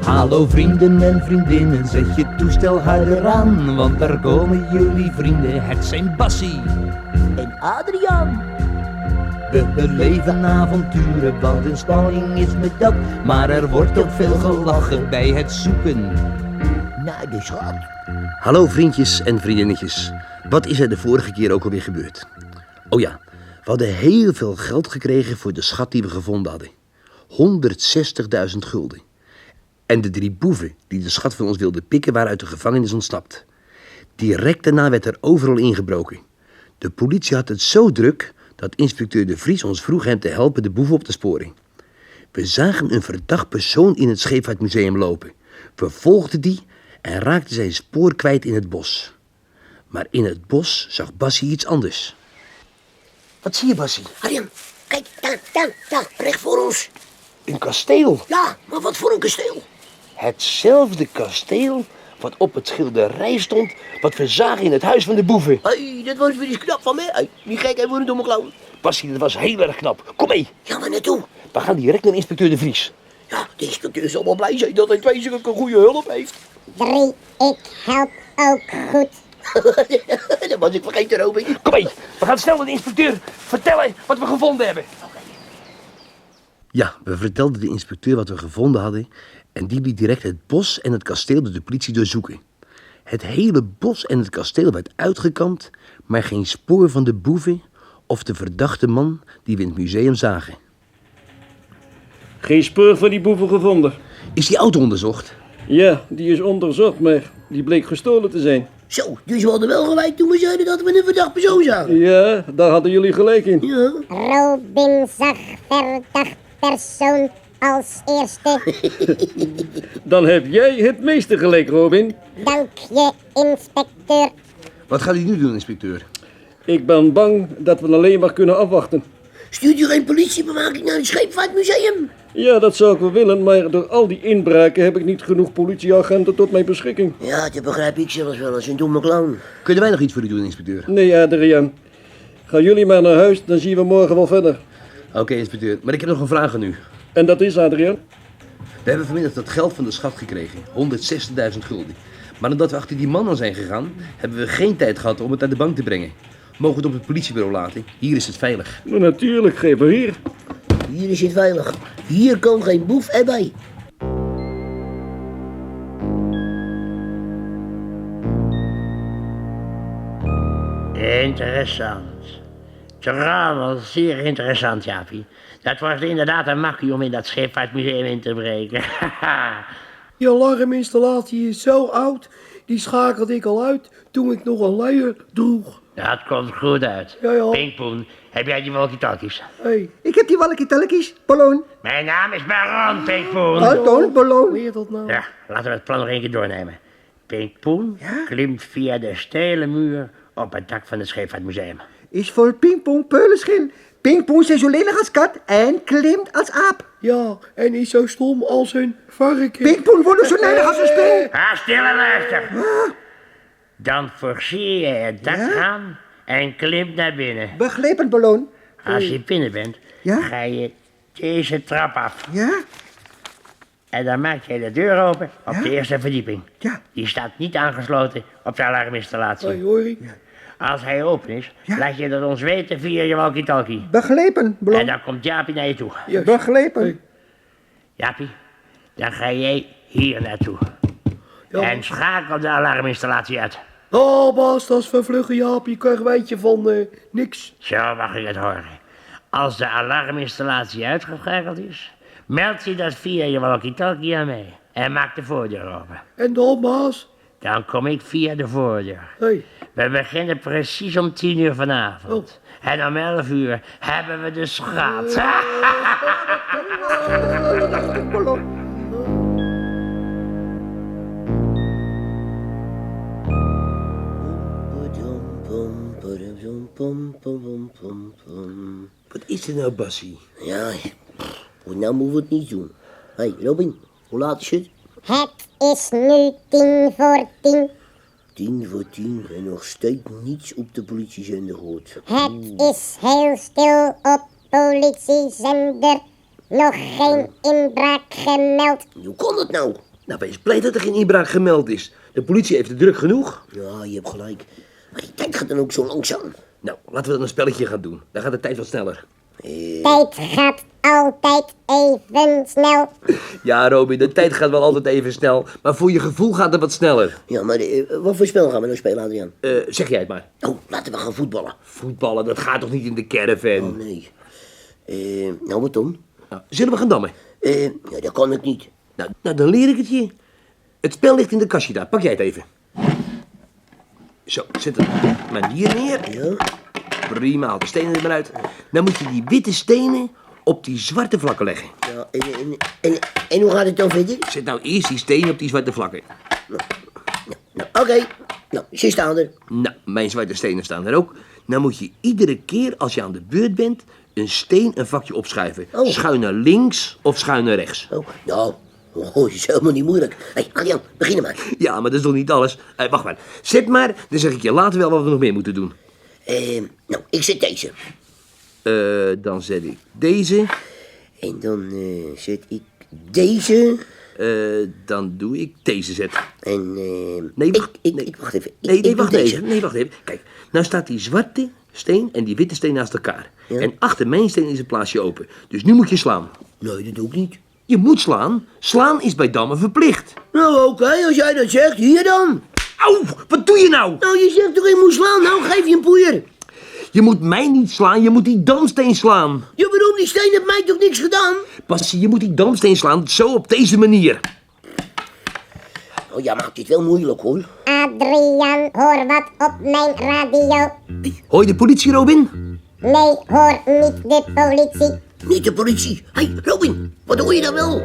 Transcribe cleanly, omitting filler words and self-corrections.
Hallo vrienden en vriendinnen, zet je toestel harder aan, want daar komen jullie vrienden, het zijn Bassie En Adriaan. We beleven avonturen, want een spanning is met dat. Maar er wordt ook veel gelachen bij het zoeken naar de schat. Hallo vriendjes en vriendinnetjes. Wat is er de vorige keer ook alweer gebeurd? Oh ja, we hadden heel veel geld gekregen voor de schat die we gevonden hadden. 160.000 gulden. En de 3 boeven die de schat van ons wilden pikken waren uit de gevangenis ontsnapt. Direct daarna werd er overal ingebroken. De politie had het zo druk dat inspecteur De Vries ons vroeg hem te helpen de boeven op te sporen. We zagen een verdacht persoon in het Scheepvaartmuseum lopen. We volgden die en raakten zijn spoor kwijt in het bos. Maar in het bos zag Bassie iets anders. Wat zie je, Bassie? Adriaan, kijk, daar, recht voor ons. Een kasteel. Ja, maar wat voor een kasteel. Hetzelfde kasteel wat op het schilderij stond wat we zagen in het huis van de boeven. Hey, dat was weer eens knap van mij. Hey, die gekheid voor een domme clown. Bassie, dat was heel erg knap. Kom mee. Ja, maar naartoe. We gaan direct naar inspecteur De Vries. Ja, de inspecteur zal wel blij zijn dat hij 2 zulke goede hulp heeft. 3, ik help ook goed. Dat was ik vergeten, Robin. Kom mee, we gaan snel naar de inspecteur vertellen wat we gevonden hebben. Ja, we vertelden de inspecteur wat we gevonden hadden en die liet direct het bos en het kasteel door de politie doorzoeken. Het hele bos en het kasteel werd uitgekampt, maar geen spoor van de boeven of de verdachte man die we in het museum zagen. Geen spoor van die boeven gevonden. Is die auto onderzocht? Ja, die is onderzocht, maar die bleek gestolen te zijn. Zo, dus we hadden wel gelijk toen we zeiden dat we een verdacht persoon zagen. Ja, daar hadden jullie gelijk in. Ja. Robin zag verdacht persoon als eerste. Dan heb jij het meeste gelijk, Robin. Dank je, inspecteur. Wat gaat u nu doen, inspecteur? Ik ben bang dat we alleen maar kunnen afwachten. Stuurt u geen politiebewaking naar het Scheepvaartmuseum? Ja, dat zou ik wel willen, maar door al die inbraken heb ik niet genoeg politieagenten tot mijn beschikking. Ja, dat begrijp ik zelfs wel als een domme clown. Kunnen wij nog iets voor u doen, inspecteur? Nee, Adriaan. Gaan jullie maar naar huis, dan zien we morgen wel verder. Oké, inspecteur, maar ik heb nog een vraag aan u. En dat is, Adriaan? We hebben vanmiddag dat geld van de schat gekregen, 160.000 gulden. Maar omdat we achter die man aan zijn gegaan, hebben we geen tijd gehad om het naar de bank te brengen. Mogen we het op het politiebureau laten? Hier is het veilig. Nou, natuurlijk, geef maar hier. Hier is het veilig. Hier kan geen boef erbij. Interessant. Trouwens, zeer interessant, Jaapie. Dat was inderdaad een makkie om in dat Scheepvaartmuseum in te breken. Die alarminstallatie is zo oud, die schakelde ik al uit toen ik nog een luier droeg. Dat komt goed uit. Ja. Pinkpoen, heb jij die walkie-talkies? Hey, Ik heb die walkie-talkies, Ballon. Mijn naam is Baron Pinkpoen. Anton, Ballon. leer dat nou? Ja, laten we het plan nog één keer doornemen. Pinkpoen klimt via de stelen muur op het dak van het Scheepvaartmuseum. Is voor pingpong peulenschil. Pingpong is zo lelijk als kat en klimt als aap. Ja, en is zo stom als een varken. Pingpong wordt zo lelijk als een spin. Ga stil en luister. Dan forceer je het dak aan en klimt naar binnen. Begrepen, Ballon. Als je binnen bent, Ja? ga je deze trap af. Ja? En dan maak je de deur open op Ja? de eerste verdieping. Ja. Die staat niet aangesloten op de alarminstallatie. Hey, hoor je? Als hij open is, Ja? laat je dat ons weten via je walkie-talkie. Begrepen, En Ballon. dan komt Jaapie naar je toe. Juist. Begrepen. Jaapie, dan ga jij hier naartoe. Ja. En schakel de alarminstallatie uit. Oh, baas, dat is vervluggen, Jaapie. Ik krijg weet je van niks. Zo mag ik het horen. Als de alarminstallatie uitgeschakeld is, meld je dat via je walkie-talkie aan mij. En maak de voordeur open. En dan, baas? Dan kom ik via de voordeur. Hey, We beginnen precies om 10 uur vanavond. Oh. En om 11 uur hebben we de schat. Ballon. Wat is er nou, Bassie? Ja, nou moeten we het niet doen. Hey, Robin, hoe laat is het? Het is nu 10 voor 10. 10 voor 10 en nog steeds niets op de politiezender gehoord. Het is heel stil op politiezender. Nog geen inbraak gemeld. Hoe kon het nou? Nou, wees blij dat er geen inbraak gemeld is. De politie heeft het druk genoeg. Ja, je hebt gelijk. Maar die tijd gaat dan ook zo langzaam. Nou, laten we dan een spelletje gaan doen. Dan gaat de tijd wat sneller. Tijd gaat altijd even snel. Ja, Robin, de tijd gaat wel altijd even snel. Maar voor je gevoel gaat het wat sneller. Ja, maar wat voor spel gaan we nou spelen, Adriaan? Zeg jij het maar. Oh, laten we gaan voetballen. Voetballen, dat gaat toch niet in de caravan? Oh, nee. Nou, wat dan? Nou, zullen we gaan dammen? Ja, dat kan ik niet. Nou, dan leer ik het je. Het spel ligt in de kastje daar. Pak jij het even. Zo, zet het maar hier neer. Ja? Prima, haal de stenen er maar uit. Dan moet je die witte stenen op die zwarte vlakken leggen. Ja, en hoe gaat het dan verder? Zet nou eerst die stenen op die zwarte vlakken. Nou, oké. Nou, ze staan er. Nou, mijn zwarte stenen staan er ook. Dan moet je iedere keer als je aan de beurt bent een steen een vakje opschuiven. Oh. Schuin naar links of schuin naar rechts. Oh, nou, is helemaal niet moeilijk. Hé, Adriaan, begin maar. Ja, maar dat is nog niet alles. Wacht maar. Zet maar, dan zeg ik je later wel wat we nog meer moeten doen. Nou, ik zet deze. Dan zet ik deze. En dan zet ik deze. Dan doe ik deze zet. En Nee, wacht. ik wacht even. Nee, ik wacht doe even. Nee, wacht even. Kijk, nou staat die zwarte steen en die witte steen naast elkaar. Ja. En achter mijn steen is een plaatsje open. Dus nu moet je slaan. Nee, dat doe ik niet. Je moet slaan. Slaan is bij dammen verplicht. Nou, oké, als jij dat zegt, hier dan. Auw, wat doe je nou? Nou, je zegt toch je moet slaan? Nou, geef je een poeier. Je moet mij niet slaan, je moet die damsteen slaan. Ja, waarom? Die steen heeft mij toch niks gedaan? Passie, je moet die damsteen slaan, zo op deze manier. Oh, ja, maakt dit wel moeilijk, hoor. Adriaan, hoor wat op mijn radio. Hoor je de politie, Robin? Nee, hoor niet de politie. Niet de politie. Hé, hey, Robin, wat hoor je dan wel?